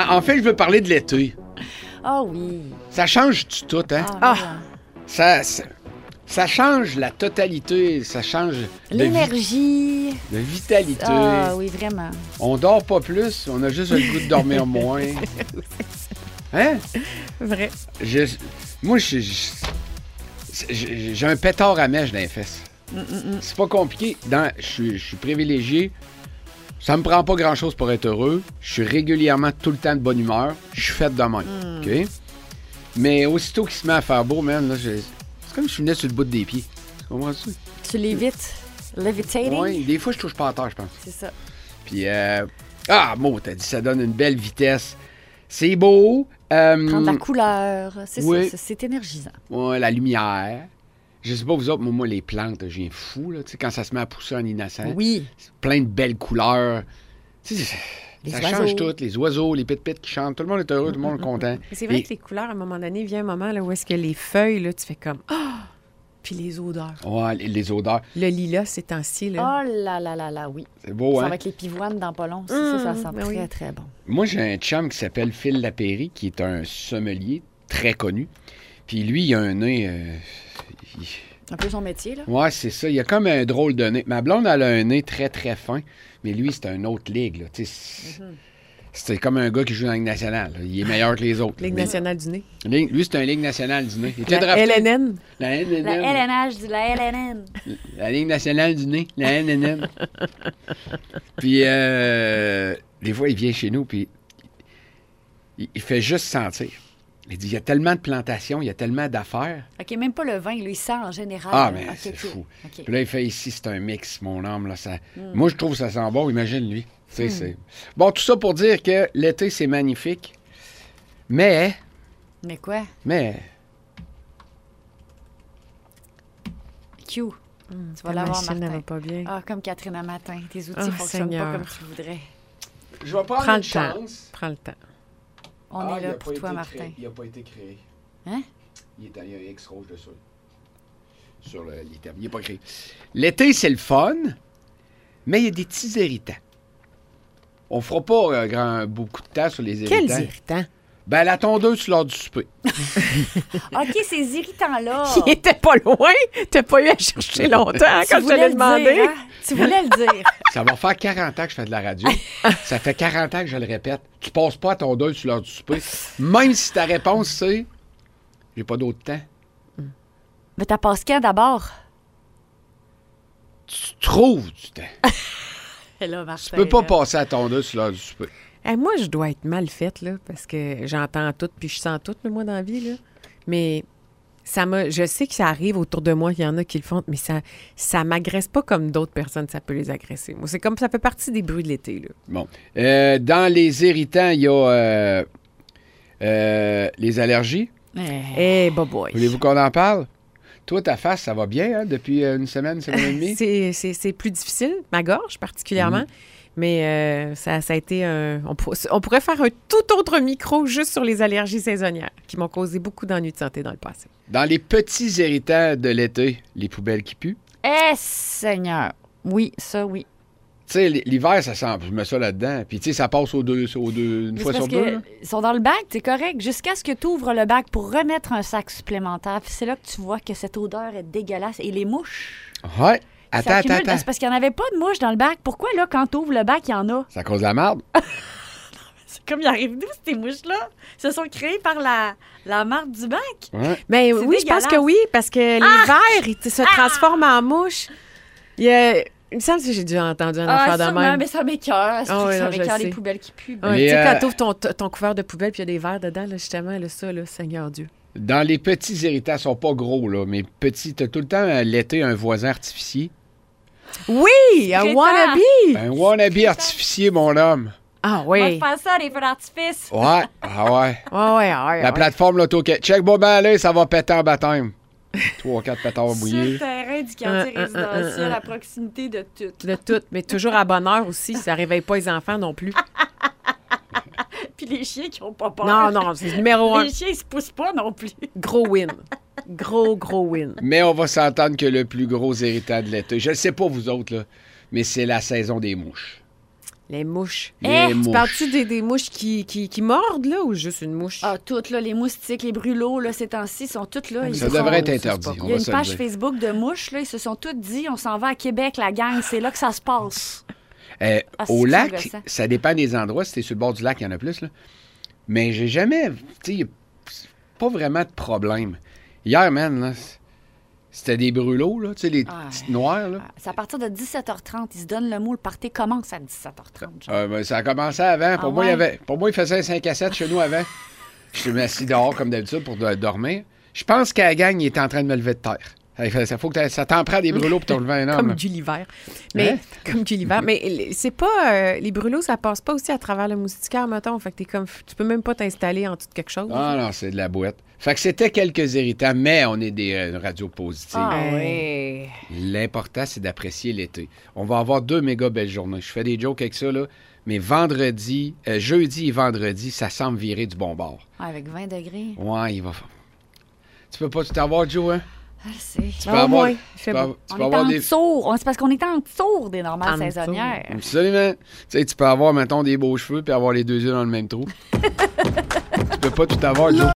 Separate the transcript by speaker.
Speaker 1: En fait, je veux parler de l'été.
Speaker 2: Ah oui.
Speaker 1: Ça change du tout, hein? Ça change la totalité, ça change
Speaker 2: l'énergie,
Speaker 1: de vitalité.
Speaker 2: Ah oui, vraiment.
Speaker 1: On dort pas plus, on a juste le goût de dormir moins. Hein?
Speaker 3: Vrai.
Speaker 1: Moi, j'ai un pétard à mèche dans les fesses. C'est pas compliqué. Je suis privilégié. Ça me prend pas grand-chose pour être heureux. Je suis régulièrement tout le temps de bonne humeur. Je suis fait de même. OK? Mais aussitôt qu'il se met à faire beau, man, là, c'est comme si je venais sur le bout des pieds. Tu comprends ça?
Speaker 2: Tu l'évites. Levitating?
Speaker 1: Oui, des fois, je touche pas à terre, je pense.
Speaker 2: C'est ça.
Speaker 1: Puis, t'as dit, ça donne une belle vitesse. C'est beau.
Speaker 2: Prendre la couleur. C'est
Speaker 1: oui.
Speaker 2: Ça, c'est énergisant.
Speaker 1: Ouais, la lumière. Je sais pas vous autres, moi les plantes, je viens fou, là. Tu sais, quand ça se met à pousser en innocent.
Speaker 2: Oui.
Speaker 1: Plein de belles couleurs. Tu sais, ça
Speaker 2: oiseaux.
Speaker 1: change tout. Les oiseaux, les pit-pits qui chantent. Tout le monde est heureux, tout le monde est content.
Speaker 3: C'est vrai que les couleurs, à un moment donné, vient un moment là, où est-ce que les feuilles, là, tu fais comme puis les odeurs.
Speaker 1: Ouais, les odeurs.
Speaker 3: Le lilas, ces temps-ci, là.
Speaker 2: Oh là là là là, oui.
Speaker 1: C'est beau,
Speaker 2: Ça
Speaker 1: hein?
Speaker 2: avec les pivoines dans pas long. Ça sent très, très bon.
Speaker 1: Moi, j'ai un chum qui s'appelle Phil Lapéry, qui est un sommelier très connu. Puis lui, il a un nez...
Speaker 2: Un peu son métier, là.
Speaker 1: Ouais, c'est ça. Il a comme un drôle de nez. Ma blonde, elle a un nez très, très fin. Mais lui, c'est une autre ligue, là. Tu sais, c'est comme un gars qui joue dans la Ligue nationale. Là. Il est meilleur que les autres.
Speaker 3: Ligue nationale du nez.
Speaker 1: Lui, c'est un Ligue nationale du nez. Il était
Speaker 3: La
Speaker 1: drafté.
Speaker 3: LNN.
Speaker 1: La LNN.
Speaker 2: La LNH du la LNN.
Speaker 1: La Ligue nationale du nez. La LNN. Puis, des fois, il vient chez nous, puis il fait juste sentir. Il dit, il y a tellement de plantations, il y a tellement d'affaires.
Speaker 2: OK, même pas le vin, lui, il sent en général.
Speaker 1: Ah, mais
Speaker 2: okay,
Speaker 1: c'est fou.
Speaker 2: Okay.
Speaker 1: Puis là, il fait ici, c'est un mix, mon âme. Là, ça... Moi, je trouve que ça sent bon. Imagine, lui. Bon, tout ça pour dire que l'été, c'est magnifique. Mais...
Speaker 2: Mais quoi? Q. Tu vas l'avoir, Martin.
Speaker 3: Va pas bien.
Speaker 2: Ah, comme Catherine à matin. Tes outils ne fonctionnent pas comme tu voudrais.
Speaker 1: Je vais prendre
Speaker 3: Prends
Speaker 1: une
Speaker 3: le temps.
Speaker 1: chance.
Speaker 3: Prends le temps.
Speaker 2: On est là pour toi, Martin.
Speaker 1: Il n'a pas été créé.
Speaker 2: Hein?
Speaker 1: Il y a un X rouge dessus. Sur l'item. Il n'est pas créé. L'été, c'est le fun, mais il y a des petits irritants. On fera pas beaucoup de temps sur les irritants.
Speaker 3: Quels irritants?
Speaker 1: Ben, la tondeuse lors du souper.
Speaker 2: OK, ces irritants-là.
Speaker 3: Il était pas loin. T'as pas eu à chercher longtemps quand je te l'ai demandé.
Speaker 2: Hein? Tu voulais le dire.
Speaker 1: Ça va faire 40 ans que je fais de la radio. Ça fait 40 ans que je le répète. Tu passes pas à tondeuse sur l'heure du souper. Même si ta réponse, c'est « j'ai pas d'autre temps ».
Speaker 2: Mais t'as passé quand d'abord?
Speaker 1: Tu trouves du temps.
Speaker 2: Là, Martin,
Speaker 1: Tu peux pas passer à tondeuse sur l'heure du souper.
Speaker 3: Moi, je dois être mal faite, là, parce que j'entends tout puis je sens tout, moi, dans la vie, là. Mais je sais que ça arrive autour de moi, il y en a qui le font, mais ça m'agresse pas comme d'autres personnes, ça peut les agresser. Moi, c'est comme ça fait partie des bruits de l'été, là.
Speaker 1: Bon. Dans les irritants, il y a les allergies.
Speaker 3: Boy.
Speaker 1: Voulez-vous qu'on en parle? Toi, ta face, ça va bien, hein, depuis une semaine et demie?
Speaker 3: C'est plus difficile, ma gorge particulièrement. Mais ça a été on pourrait faire un tout autre micro juste sur les allergies saisonnières qui m'ont causé beaucoup d'ennuis de santé dans le passé.
Speaker 1: Dans les petits irritants de l'été, les poubelles qui puent.
Speaker 2: Seigneur! Oui, ça, oui.
Speaker 1: Tu sais, l'hiver, ça sent... Je mets ça là-dedans. Puis, tu sais, ça passe une fois sur deux.
Speaker 2: Ils sont dans le bac, c'est correct. Jusqu'à ce que tu ouvres le bac pour remettre un sac supplémentaire. Puis c'est là que tu vois que cette odeur est dégueulasse. Et les mouches...
Speaker 1: Ouais. Attends.
Speaker 2: C'est parce qu'il n'y en avait pas de mouches dans le bac. Pourquoi, là, quand tu ouvres le bac, il y en a?
Speaker 1: C'est à cause de la marde.
Speaker 2: C'est comme il arrive d'où, ces mouches-là? Ils se sont créées par la marde du bac.
Speaker 1: Ouais.
Speaker 3: Mais oui, je pense que oui, parce que l'hiver, ils se transforment en mouches. Il me semble que j'ai déjà entendu un affaire de même.
Speaker 2: Mais ça m'écoeure. Ça m'écoeure, les poubelles qui puent.
Speaker 3: Tu sais, quand tu ouvres ton couvert de poubelle puis il y a des verres dedans, là, justement, là, ça, là, Seigneur Dieu.
Speaker 1: Dans les petits irritants, ils sont pas gros, là, mais petits. T'as tout le temps l'été un voisin artificier.
Speaker 3: Oui, un wannabe!
Speaker 1: Un wannabe artificier, mon homme.
Speaker 3: Ah oui.
Speaker 2: On va faire ça, les feux d'artifice.
Speaker 1: Ouais, ouais.
Speaker 3: La
Speaker 1: plateforme l'auto-quête. Check-moi bien là, ça va péter en baptême. 3 ou 4 pétards mouillés.
Speaker 2: Sur le terrain du quartier résidentiel, à proximité de tout.
Speaker 3: De tout, mais toujours à bonne heure aussi. Ça réveille pas les enfants non plus.
Speaker 2: Puis les chiens qui ont pas peur.
Speaker 3: Non, c'est numéro 1.
Speaker 2: Les chiens, ils se poussent pas non plus.
Speaker 3: Gros win. Gros win.
Speaker 1: Mais on va s'entendre que le plus gros irritant de l'été, je ne sais pas vous autres, là, mais c'est la saison des mouches.
Speaker 3: Les mouches.
Speaker 1: Les
Speaker 3: Tu
Speaker 1: mouches.
Speaker 3: parles-tu des mouches qui mordent, là, ou juste une mouche?
Speaker 2: Ah, toutes, là, les moustiques, les brûlots, là, ces temps-ci, sont toutes là. Ils
Speaker 1: Ça
Speaker 2: se
Speaker 1: devrait
Speaker 2: font-
Speaker 1: être interdit.
Speaker 3: Il y
Speaker 1: on
Speaker 2: Il y a
Speaker 1: va
Speaker 2: une
Speaker 1: se le
Speaker 2: page
Speaker 1: dire.
Speaker 2: Facebook de mouches, là, ils se sont tous dit, on s'en va à Québec, la gang, c'est là que ça se passe. Ah,
Speaker 1: Au
Speaker 2: c'est
Speaker 1: lac,
Speaker 2: gossant.
Speaker 1: ça dépend des endroits. Si t'es sur le bord du lac, il y en a plus. Là. Mais j'ai jamais... Tu sais, pas vraiment de problème. Hier, man, là, c'était des brûlots, là, tu sais, les petites noires. Là.
Speaker 2: C'est à partir de 17h30. Ils se donnent le mot, le party commence à 17h30. genre.
Speaker 1: Ben, ça a commencé avant. Pour,
Speaker 2: Ah
Speaker 1: moi,
Speaker 2: ouais?
Speaker 1: pour moi, il faisait un 5 à 7 chez nous avant. Je me suis assis dehors comme d'habitude pour dormir. Je pense qu'à la gang, il était en train de me lever de terre. Ça t'en prend des brûlots pour te relever un homme.
Speaker 3: Comme
Speaker 1: là.
Speaker 3: du l'hiver. Mais,
Speaker 1: Hein?
Speaker 3: comme du l'hiver. Mais c'est pas... les brûlots, ça passe pas aussi à travers le moustiquaire, mettons. Fait que tu peux même pas t'installer en dessous de quelque chose.
Speaker 1: Ah non, c'est de la boîte. Fait que c'était quelques irritants, mais on est des radios positives.
Speaker 2: Ah
Speaker 3: Hey.
Speaker 2: oui.
Speaker 1: L'important, c'est d'apprécier l'été. On va avoir 2 méga belles journées. Je fais des jokes avec ça, là. Mais jeudi et vendredi, ça semble virer du bon bord.
Speaker 2: Avec 20 degrés.
Speaker 1: Ouais, il va... Tu peux pas tout avoir, Joe, hein?
Speaker 2: Ah, c'est...
Speaker 1: Tu
Speaker 3: Ah,
Speaker 1: peux
Speaker 3: au
Speaker 1: avoir...
Speaker 3: moins, il
Speaker 1: Tu
Speaker 3: fait
Speaker 1: peux,
Speaker 3: beau.
Speaker 1: avoir- tu
Speaker 2: On
Speaker 1: peux
Speaker 2: est
Speaker 1: avoir
Speaker 2: en
Speaker 1: des...
Speaker 2: dessous. C'est parce qu'on est en dessous des normales
Speaker 3: En dessous.
Speaker 2: saisonnières.
Speaker 1: Absolument. Tu sais, tu peux avoir, mettons, des beaux cheveux puis avoir les deux yeux dans le même trou. Tu peux pas tout avoir, Joe.